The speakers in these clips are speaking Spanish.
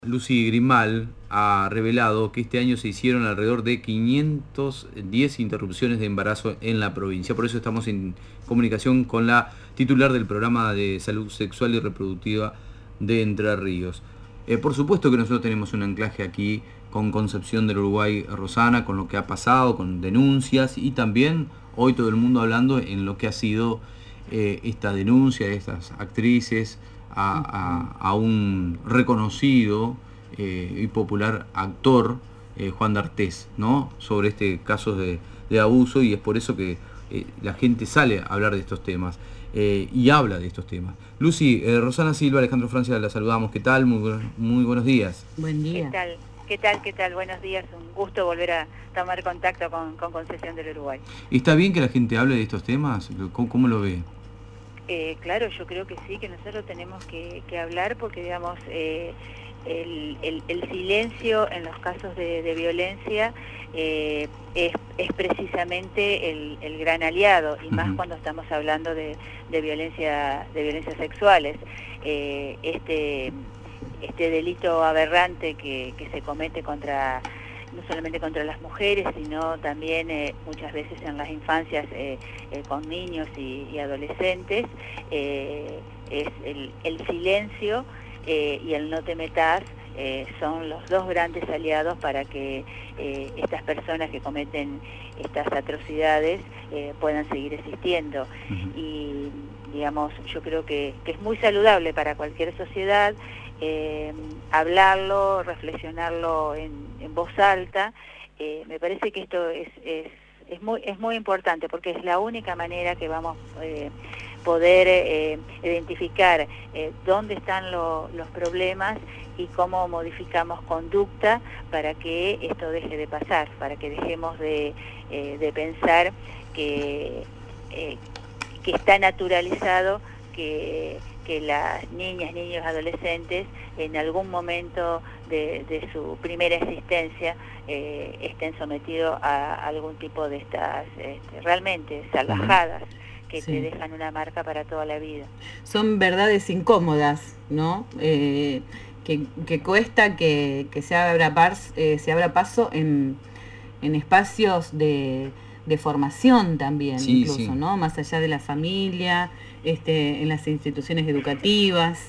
Lucy Grimal ha revelado que este año se hicieron alrededor de 510 interrupciones de embarazo en la provincia. Por eso estamos en comunicación con la titular del programa de salud sexual y reproductiva de Entre Ríos. Por supuesto que nosotros tenemos un anclaje aquí con Concepción del Uruguay, Rosana, con lo que ha pasado, con denuncias y también hoy todo el mundo hablando en lo que ha sido esta denuncia de estas actrices a un reconocido y popular actor, Juan D'Artés, ¿no? Sobre este caso de abuso, y es por eso que la gente sale a hablar de estos temas y habla de estos temas. Lucy, Rosana Silva, Alejandro Francia, la saludamos. ¿Qué tal? Muy buenos días. Buen día. ¿Qué tal? ¿Qué tal? ¿Qué tal? Buenos días. Un gusto volver a tomar contacto con Concepción del Uruguay. ¿Está bien que la gente hable de estos temas? ¿Cómo lo ve? Claro, yo creo que sí, que nosotros tenemos que hablar porque, digamos, el silencio en los casos de violencia es precisamente el gran aliado, y más cuando estamos hablando de violencias sexuales. Este delito aberrante que se comete no solamente contra las mujeres, sino también muchas veces en las infancias con niños y adolescentes, es el silencio y el no te metas. Son los dos grandes aliados para que estas personas que cometen estas atrocidades puedan seguir existiendo. Y, digamos, yo creo que es muy saludable para cualquier sociedad hablarlo, reflexionarlo en voz alta. Me parece que esto es muy importante, porque es la única manera que vamos a poder identificar dónde están los problemas y cómo modificamos conducta para que esto deje de pasar, para que dejemos de pensar que está naturalizado que las niñas, niños, adolescentes en algún momento de su primera existencia estén sometidos a algún tipo de estas realmente salvajadas que te dejan una marca para toda la vida. Son verdades incómodas, ¿no? Que cuesta que se abra paso en espacios de formación también, incluso, ¿no? Más allá de la familia, en las instituciones educativas.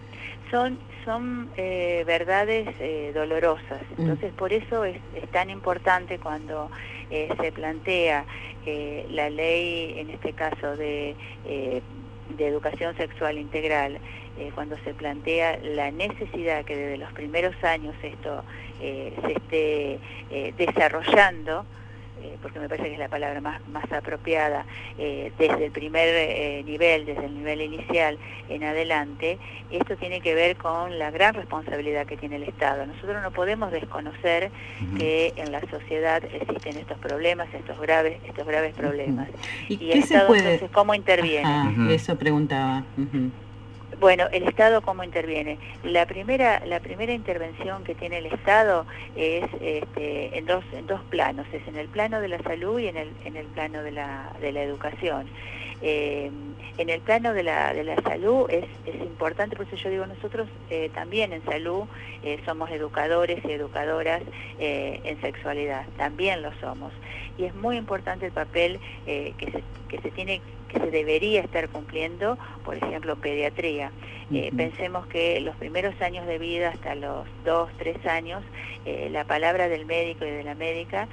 Son verdades dolorosas. Entonces, por eso es tan importante cuando se plantea la ley, en este caso de educación sexual integral, cuando se plantea la necesidad que desde los primeros años esto se esté desarrollando, porque me parece que es la palabra más apropiada, desde el primer nivel, desde el nivel inicial en adelante. Esto tiene que ver con la gran responsabilidad que tiene el Estado. Nosotros no podemos desconocer que en la sociedad existen estos problemas, estos graves problemas. ¿Y el Estado, entonces, ¿cómo interviene? Eso preguntaba. Bueno, el Estado cómo interviene. La primera intervención que tiene el Estado es en dos planos, es en el plano de la salud y en el plano de la educación. En el plano de la salud es importante, por eso yo digo, nosotros también en salud somos educadores y educadoras en sexualidad, también lo somos. Y es muy importante el papel que se debería estar cumpliendo, por ejemplo, pediatría. Pensemos que los primeros años de vida, hasta los 2, 3 años, la palabra del médico y de la médica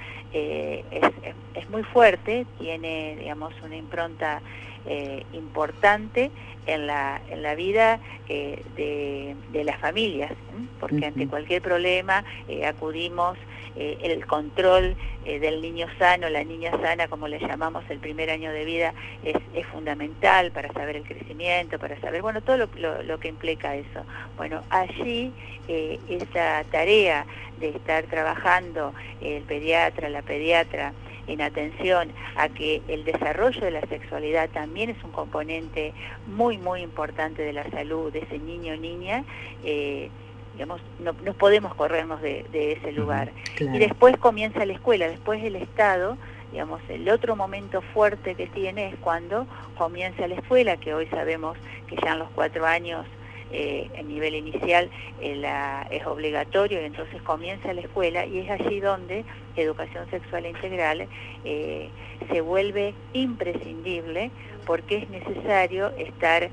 es muy fuerte, tiene, digamos, una impronta importante en la vida de las familias, porque ante cualquier problema acudimos. El control del niño sano, la niña sana, como le llamamos, el primer año de vida, es fundamental para saber el crecimiento, para saber, bueno, todo lo que implica eso. Bueno, allí esa tarea de estar trabajando el pediatra, la pediatra, en atención a que el desarrollo de la sexualidad también es un componente muy importante de la salud de ese niño o niña. Digamos, no podemos corrernos de ese lugar. Claro. Y después comienza la escuela, después el Estado, digamos, el otro momento fuerte que tiene es cuando comienza la escuela, que hoy sabemos que ya en los 4 años a nivel inicial es obligatorio y entonces comienza la escuela, y es allí donde educación sexual integral se vuelve imprescindible, porque es necesario estar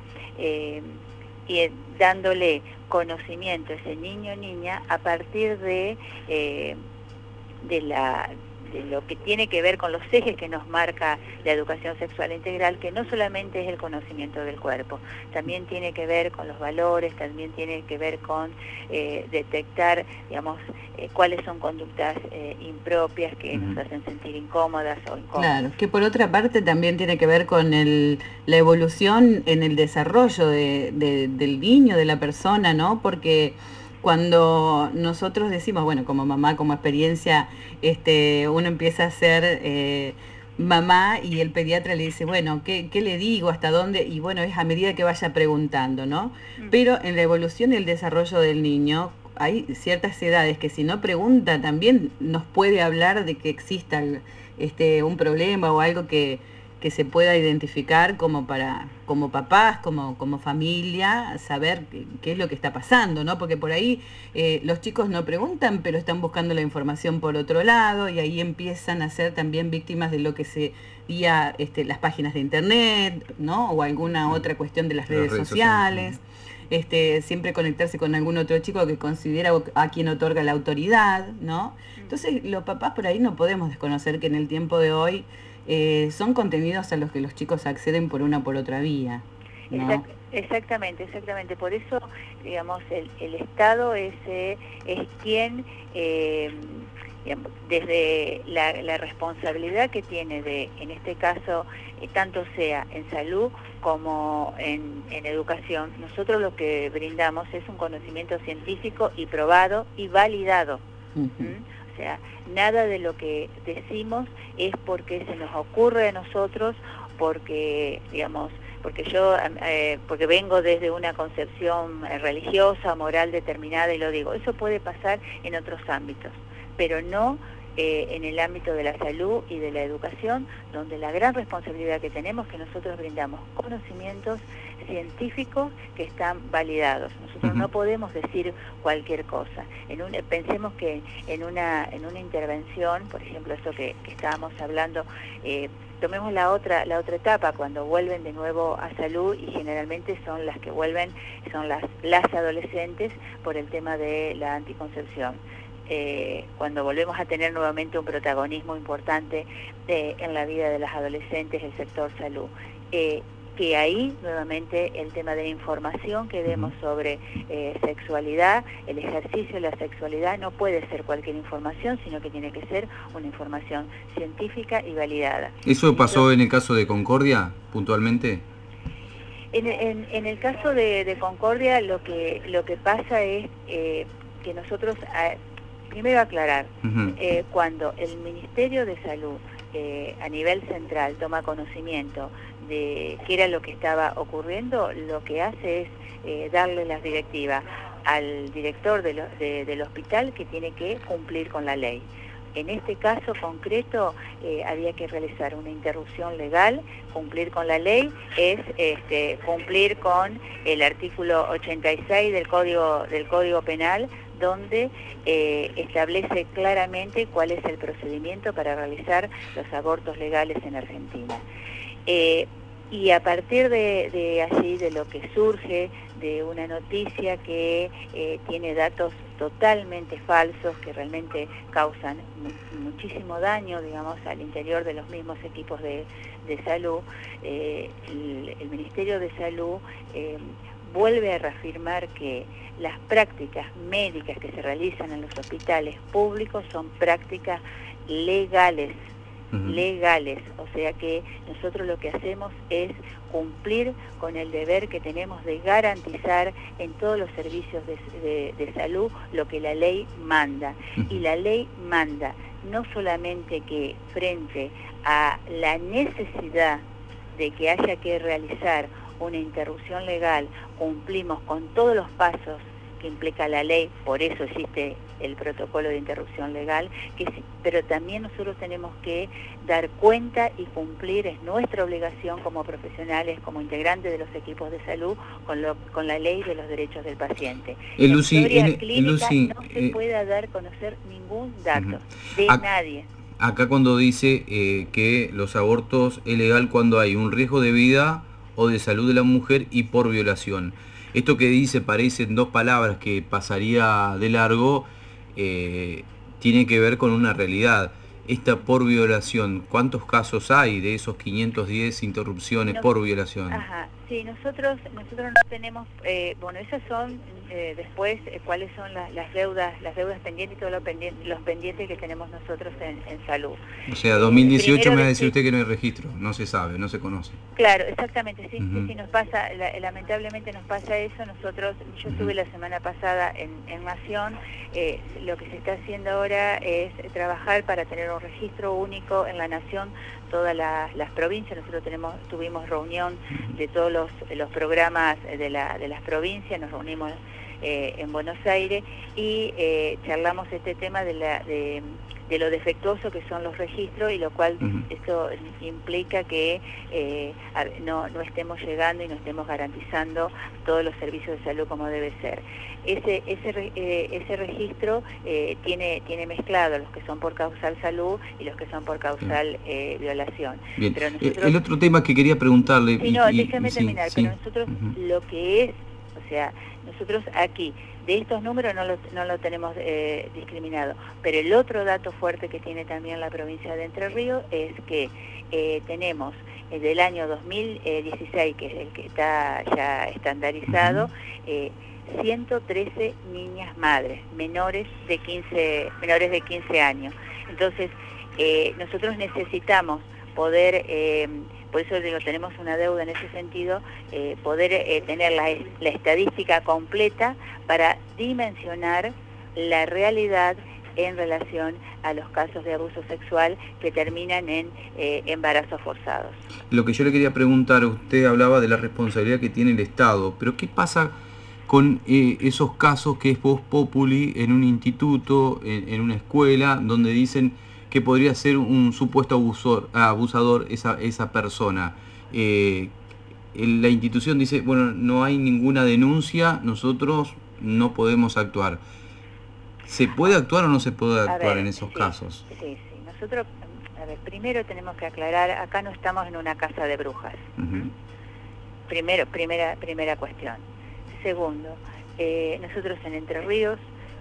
dándole conocimiento a ese niño o niña a partir de lo que tiene que ver con los ejes que nos marca la educación sexual integral, que no solamente es el conocimiento del cuerpo, también tiene que ver con los valores, también tiene que ver con detectar, digamos, cuáles son conductas impropias que nos hacen sentir incómodas o incómodas. Claro, que por otra parte también tiene que ver con la evolución en el desarrollo del niño, de la persona, ¿no? Porque cuando nosotros decimos, bueno, como mamá, como experiencia, uno empieza a ser mamá y el pediatra le dice, bueno, ¿qué le digo? ¿Hasta dónde? Y bueno, es a medida que vaya preguntando, ¿no? Pero en la evolución y el desarrollo del niño hay ciertas edades que si no pregunta también nos puede hablar de que exista un problema o algo que se pueda identificar como papás, como familia, saber qué es lo que está pasando, ¿no? Porque por ahí los chicos no preguntan, pero están buscando la información por otro lado, y ahí empiezan a ser también víctimas de lo que sería las páginas de internet, ¿no? O alguna otra cuestión de las redes sociales. Siempre conectarse con algún otro chico que considera a quien otorga la autoridad, ¿no? Entonces los papás por ahí no podemos desconocer que en el tiempo de hoy son contenidos a los que los chicos acceden por una o por otra vía, ¿no? Exactamente. Por eso, digamos, el Estado es quien, digamos, desde la responsabilidad que tiene en este caso, tanto sea en salud como en educación, nosotros lo que brindamos es un conocimiento científico y probado y validado. O sea, nada de lo que decimos es porque se nos ocurre a nosotros, porque, digamos, porque vengo desde una concepción religiosa, moral determinada y lo digo. Eso puede pasar en otros ámbitos, pero no en el ámbito de la salud y de la educación, donde la gran responsabilidad que tenemos es que nosotros brindamos conocimientos científicos que están validados. Nosotros no podemos decir cualquier cosa. Pensemos que en una intervención, por ejemplo, esto que estábamos hablando, tomemos la otra etapa, cuando vuelven de nuevo a salud, y generalmente son las que vuelven, son las adolescentes por el tema de la anticoncepción. Cuando volvemos a tener nuevamente un protagonismo importante en la vida de las adolescentes, el sector salud. Que ahí nuevamente el tema de la información que demos sobre sexualidad, el ejercicio de la sexualidad, no puede ser cualquier información, sino que tiene que ser una información científica y validada. ¿Eso pasó en el caso de Concordia, puntualmente? En el caso de Concordia, lo que pasa es que nosotros, primero aclarar, cuando el Ministerio de Salud a nivel central toma conocimiento de qué era lo que estaba ocurriendo, lo que hace es darle las directivas al director del hospital, que tiene que cumplir con la ley. En este caso concreto había que realizar una interrupción legal. Cumplir con la ley es cumplir con el artículo 86 del Código Penal, donde establece claramente cuál es el procedimiento para realizar los abortos legales en Argentina. Y a partir de allí, de lo que surge de una noticia que tiene datos totalmente falsos, que realmente causan muchísimo daño, digamos, al interior de los mismos equipos de salud, el Ministerio de Salud vuelve a reafirmar que las prácticas médicas que se realizan en los hospitales públicos son prácticas legales. O sea que nosotros lo que hacemos es cumplir con el deber que tenemos de garantizar en todos los servicios de salud lo que la ley manda. Y la ley manda no solamente que frente a la necesidad de que haya que realizar una interrupción legal, cumplimos con todos los pasos que implica la ley, por eso existe el protocolo de interrupción legal, pero también nosotros tenemos que dar cuenta y cumplir, es nuestra obligación como profesionales, como integrantes de los equipos de salud, con la ley de los derechos del paciente. En la historia clínica no se puede dar a conocer ningún dato de nadie. Acá cuando dice que los abortos es legal cuando hay un riesgo de vida o de salud de la mujer y por violación. Esto que dice parecen dos palabras que pasaría de largo, tiene que ver con una realidad. Esta por violación, ¿cuántos casos hay de esos 510 interrupciones por violación? Ajá, sí, nosotros no tenemos, bueno, esas son después cuáles son las deudas pendientes y todos los pendientes que tenemos nosotros en salud. O sea, 2018 me va a decir usted que no hay registro, no se sabe, no se conoce. Claro, exactamente, sí, sí, nos pasa, lamentablemente nos pasa eso. Nosotros, yo estuve la semana pasada en Nación, lo que se está haciendo ahora es trabajar para tener un registro único en la Nación, todas las provincias. Nosotros tuvimos reunión de todos los programas de las provincias, nos reunimos en Buenos Aires y charlamos este tema de lo defectuoso que son los registros, y lo cual esto implica que no estemos llegando y no estemos garantizando todos los servicios de salud como debe ser. Ese registro tiene mezclado los que son por causal salud y los que son por causal violación. Bien. Pero nosotros, el otro tema que quería preguntarle... Sí, no, déjame terminar, pero nosotros lo que es, o sea, nosotros aquí, de estos números no lo tenemos discriminado, pero el otro dato fuerte que tiene también la provincia de Entre Ríos es que tenemos del año 2016, que es el que está ya estandarizado, 113 niñas madres, menores de 15 años. Entonces, nosotros necesitamos poder, por eso digo, tenemos una deuda en ese sentido, poder tener la estadística completa para dimensionar la realidad en relación a los casos de abuso sexual que terminan en embarazos forzados. Lo que yo le quería preguntar, usted hablaba de la responsabilidad que tiene el Estado, pero ¿qué pasa con esos casos que es vox populi en un instituto, en una escuela, donde dicen que podría ser un supuesto abusador esa persona? La institución dice, bueno, no hay ninguna denuncia, nosotros no podemos actuar. ¿Se puede actuar o no se puede actuar en esos casos? Sí. Nosotros, primero tenemos que aclarar, acá no estamos en una casa de brujas. Primera cuestión. Segundo, nosotros en Entre Ríos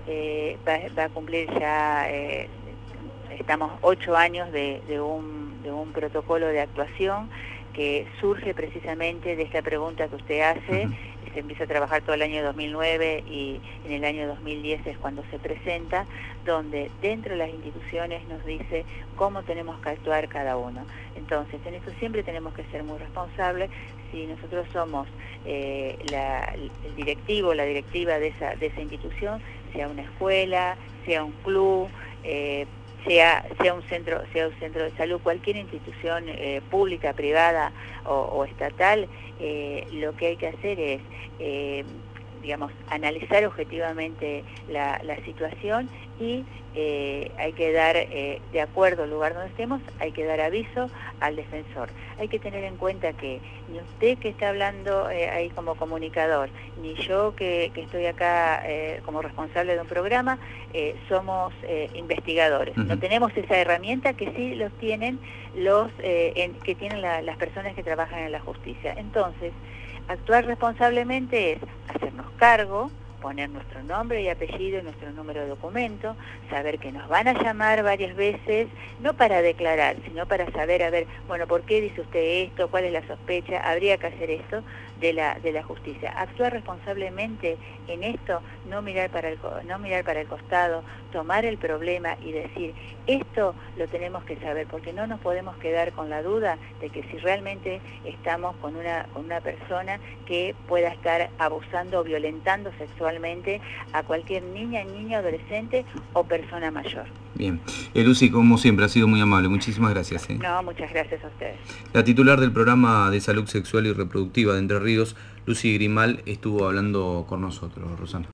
va a cumplir ya... estamos 8 años de un protocolo de actuación que surge precisamente de esta pregunta que usted hace. Se empieza a trabajar todo el año 2009 y en el año 2010 es cuando se presenta, donde dentro de las instituciones nos dice cómo tenemos que actuar cada uno. Entonces, en eso siempre tenemos que ser muy responsables. Si nosotros somos el directivo, la directiva de esa institución, sea una escuela, sea un club, sea un centro de salud, cualquier institución pública, privada o estatal, lo que hay que hacer es, digamos, analizar objetivamente la situación y hay que dar, de acuerdo al lugar donde estemos, hay que dar aviso al defensor. Hay que tener en cuenta que ni usted que está hablando ahí como comunicador, ni yo que estoy acá como responsable de un programa, somos investigadores. No tenemos esa herramienta que sí los tienen que tienen las personas que trabajan en la justicia. Entonces, actuar responsablemente es hacernos cargo, poner nuestro nombre y apellido y nuestro número de documento, saber que nos van a llamar varias veces, no para declarar, sino para saber, a ver, bueno, ¿por qué dice usted esto? ¿Cuál es la sospecha? Habría que hacer esto de la justicia. Actuar responsablemente en esto, no mirar para el costado, tomar el problema y decir, esto lo tenemos que saber, porque no nos podemos quedar con la duda de que si realmente estamos con una persona que pueda estar abusando o violentando sexualmente a cualquier niña, niño, adolescente o persona mayor. Bien. Lucy, como siempre, ha sido muy amable. Muchísimas gracias. No, muchas gracias a ustedes. La titular del programa de salud sexual y reproductiva de Entre Ríos, Lucy Grimal, estuvo hablando con nosotros, Rosana.